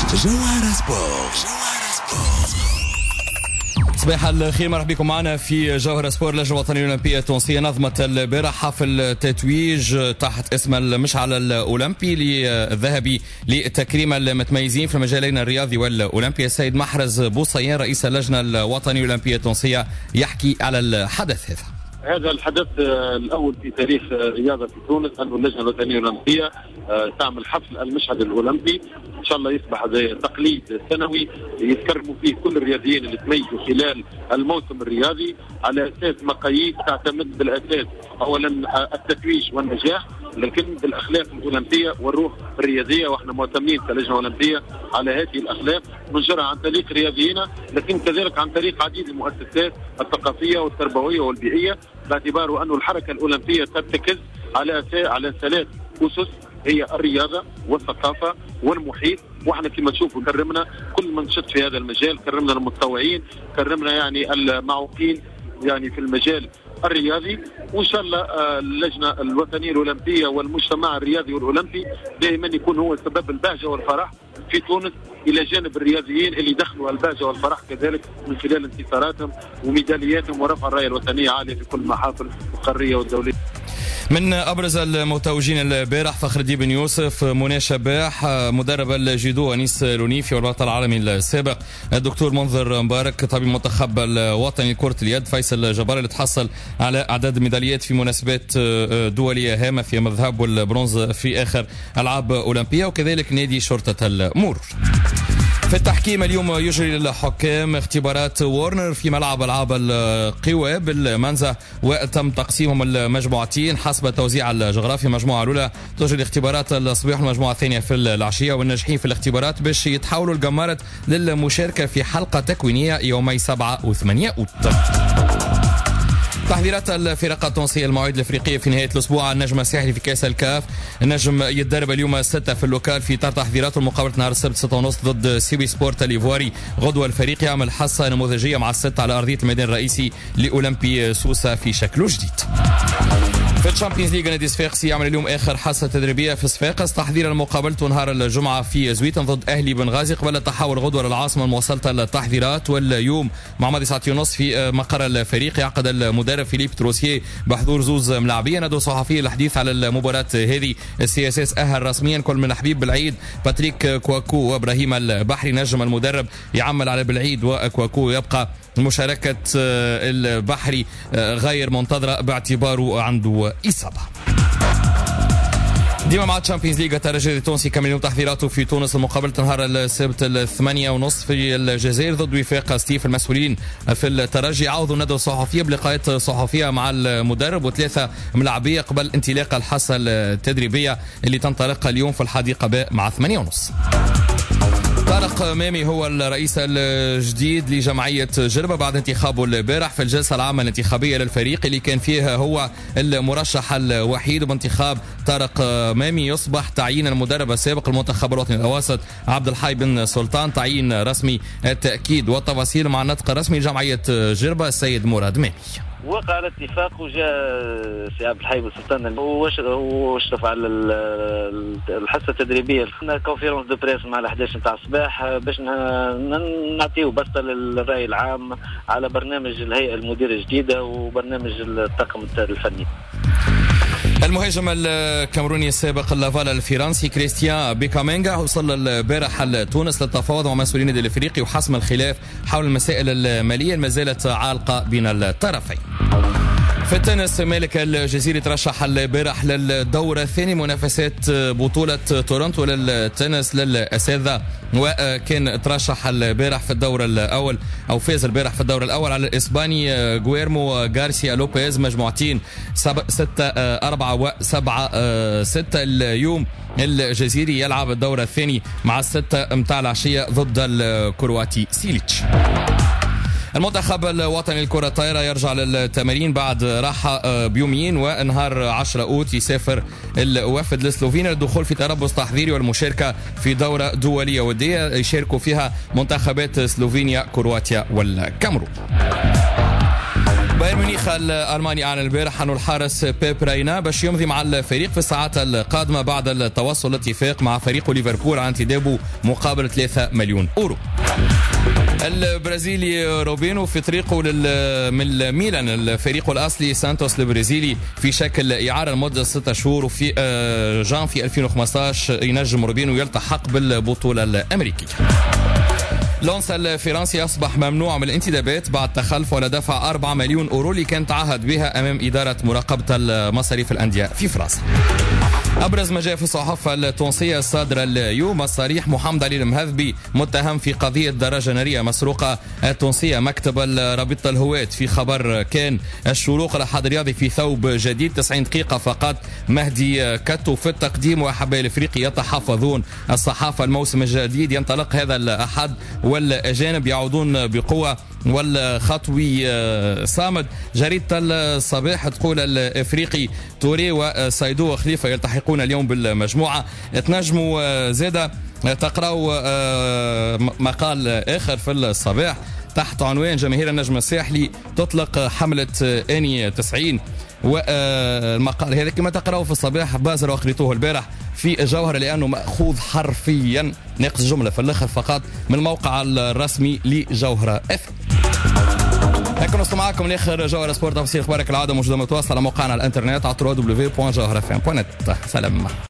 جوهرة سبورت. صباح الخير، مرحبا بكم معنا في جوهرة سبورت. اللجنة الوطنية الأولمبية التونسية نظمت البارح حفل تتويج تحت اسم المشعل الأولمبي الذهبي لتكريم المتميزين في المجالين الرياضي والأولمبي. السيد محرز بوصيان رئيس اللجنة الوطنية الأولمبية التونسية يحكي على الحدث هذا. هذا الحدث الأول في تاريخ الرياضة في تونس، أن اللجنة الوطنية الأولمبية تعمل حفل المشهد الأولمبي. إن شاء الله يصبح هذا تقليد سنوي يتكرموا فيه كل الرياضيين اللي تميزوا خلال الموسم الرياضي على أساس مقاييس تعتمد بالأساس أولا التتويج والنجاح، لكن بالأخلاق الأولمبية والروح الرياضية، وإحنا معتمدين كلجنة أولمبية على هذه الأخلاق ننشرها عن طريق رياضيين، لكن كذلك عن طريق عديد المؤسسات الثقافية والتربوية والبيئية، باعتباره أن الحركة الأولمبية ترتكز على ثلاث أسس، هي الرياضة والثقافة والمحيط. واحنا كما تشوفوا كرمنا كل من شد في هذا المجال، كرمنا المتطوعين، كرمنا يعني المعوقين يعني في المجال الرياضي. وان شاء الله اللجنه الوطنيه الاولمبيه والمجتمع الرياضي والاولمبي دائما يكون هو سبب البهجه والفرح في تونس، الى جانب الرياضيين اللي دخلوا البهجه والفرح كذلك من خلال انتصاراتهم وميدالياتهم ورفع الرايه الوطنيه عاليه في كل المحافل القاريه والدوليه. من ابرز المتوجين البارح فخر الدين بن يوسف، منى شباح مدرب الجودو انيس لونيفي والبطل العالمي السابق، الدكتور منذر مبارك طبيب المنتخب الوطني لكرة اليد، فيصل جبار اللي تحصل على اعداد ميداليات في مناسبات دولية هامة في الذهب والبرونز في اخر العاب اولمبية، وكذلك نادي شرطة المرور. في التحكيم اليوم يجري للحكام اختبارات وورنر في ملعب العاب القوى بالمنزه، وتم تقسيمهم المجموعتين حسب التوزيع الجغرافي. المجموعه الاولى تجري اختبارات الصباح، والمجموعه الثانيه في العشيه، والناجحين في الاختبارات باش يتحولوا الجمارة للمشاركه في حلقه تكوينيه يومي 7 و8 أوت. تحضيرات الفرق التونسية المواعيد الافريقية في نهاية الاسبوع. النجم الساحلي في كاس الكاف، النجم يتدرب اليوم الستة في اللوكال في اطار تحضيراته المقابلة نهار السبت 6:30 ضد سيبي سبورت الايفواري. غدوة الفريق يعمل حصة نموذجية مع الست على ارضية الميدان الرئيسي لاولمبي سوسة في شكله جديد. في الشامبيونز ليج نادي صفاقسي يعمل اليوم اخر حصه تدريبيه في صفاقس تحضيرا لمقابلته نهار الجمعه في زويتن ضد اهلي بنغازي، قبل التحول غدوه للعاصمه المواصله التحضيرات. واليوم مع ماضي 1:30 في مقر الفريق يعقد المدرب فيليب تروسيه بحضور زوز ملاعبيه ندوه صحفيه للحديث على المباراه هذه. السي اس اس اهل رسميا كل من حبيب بالعيد باتريك كواكو وابراهيم البحري. نجم المدرب يعمل على بالعيد وكواكو يبقى مشاركة البحري غير منتظرة باعتباره عنده إصابة. ديما مع الشامبيونز ليج الترجي التونسي كمل يوم تحضيراته في تونس المقابلة نهار السبت 8:30 في الجزائر ضد وفاق ستيف. المسؤولين في الترجي عوضوا الندوة الصحفية بلقاءات صحفية مع المدرب وثلاثة ملاعبية قبل انطلاق الحصة التدريبية اللي تنطلق اليوم في الحديقة باء مع 8:30. طارق مامي هو الرئيس الجديد لجمعية جربة بعد انتخابه البارح في الجلسة العامة الانتخابية للفريق اللي كان فيها هو المرشح الوحيد. وبانتخاب طارق مامي يصبح تعيين المدرب السابق المنتخب الوطني الأواسط عبد الحي بن سلطان تعيين رسمي. التأكيد والتفاصيل مع النطق الرسمي لجمعية جربة السيد مراد مامي. وقع الاتفاق وجاء سي عبد الحي بن سلطان واشرف على الحصه التدريبيه. كنا كونفيرونس دو بريس مع 11 نتاع الصباح باش نعطيو بسطه للراي العام على برنامج الهيئه المديره الجديده وبرنامج الطاقم الفني. المهاجم الكاميروني السابق لافال الفرنسي كريستيان بيكامينغا وصل البارح لتونس للتفاوض مع مسؤولين النادي الافريقي وحسم الخلاف حول المسائل الماليه ما زالت عالقه بين الطرفين. في التنس مالك الجزيري ترشح البارح للدور الثاني منافسات بطولة تورنتو للتنس للأساتذة، وكان ترشح البارح في الدور الأول أو فاز البارح في الدور الأول على الإسباني غويرمو غارسيا لوبيز مجموعتين 6-4 و7-6. اليوم الجزيري يلعب الدور الثاني مع الستة متاع العشية ضد الكرواتي سيليتش. المنتخب الوطني لكرة الطائرة يرجع للتمارين بعد راحة بيومين، ونهار 10 أوت يسافر الوفد لسلوفينيا للدخول في تربص تحضيري والمشاركة في دورة دولية ودية يشاركوا فيها منتخبات سلوفينيا كرواتيا والكاميرون. بايرن ميونخ الألماني أعلن البارح أن الحارس بيب رينا باش يمضي مع الفريق في الساعات القادمة بعد التوصل لاتفاق مع فريق ليفربول عن انتدابه مقابل 3 مليون يورو. البرازيلي روبينو في طريقه من ميلان الفريق الأصلي سانتوس البرازيلي في شكل إعارة لمدة 6 شهور، وفي جانفي 2015 ينجم روبينو يلتحق بالبطولة الأمريكية. لونس الفرنسي أصبح ممنوع من الانتدابات بعد تخلفه على دفع 4 مليون يورو اللي كان تعهد بها أمام إدارة مراقبة المصاريف الأندية في فرنسا. أبرز ما جاء في الصحافة التونسية الصادرة اليوم الصريح محمد علي المهذبي متهم في قضية دراجة نارية مسروقة التونسية. مكتب رابطة الهواة في خبر كان الشروق الأحد الرياضي في ثوب جديد 90 دقيقة فقط. مهدي كتو في التقديم وأحباء الإفريقي يتحفظون الصحافة. الموسم الجديد ينطلق هذا الأحد والأجانب يعودون بقوة والخطوي صامد. جريدة الصباح تقول الإفريقي توري وسايدو وخليفة يلتحقون اليوم بالمجموعة. تنجموا زادة تقرأوا مقال آخر في الصباح تحت عنوان جماهير النجم الساحلي تطلق حملة آني 90. والمقال هذا كما تقرأوا في الصباح بازر وقريتوه البارح في جوهرة لأنه مأخوذ حرفيا ناقص جملة في الآخر فقط من الموقع الرسمي لجوهرة اف. هكذا نوصل معكم لاخر جوهرة سبورت. تفاصيل اخبارك العاده موجوده متواصله على موقعنا على الانترنت على www.jawharafm.net. سلام.